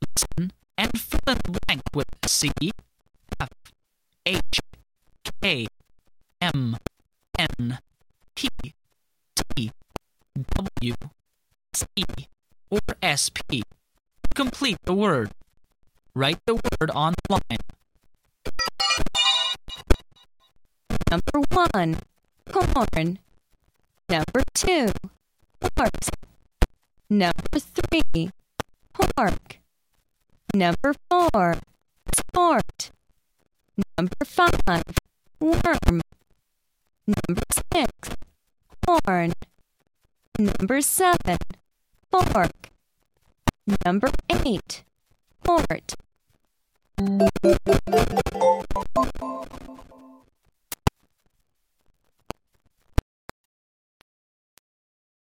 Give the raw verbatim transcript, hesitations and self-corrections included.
Listen and fill in the blank with C, F, H, K, M, N, P, T, W, S E, or S P to complete the word. Write the word on the line. Number one, corn. Number two, horse. Number three, pork. Number four, sport. Number five, worm. Number six, corn. Number seven, fork. Number eight, port.